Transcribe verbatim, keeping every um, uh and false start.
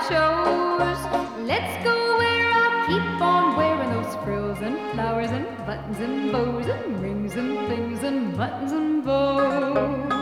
chose. Let's go where I'll keep on wearing those frills and flowers and buttons and bows and rings and things and buttons and bows.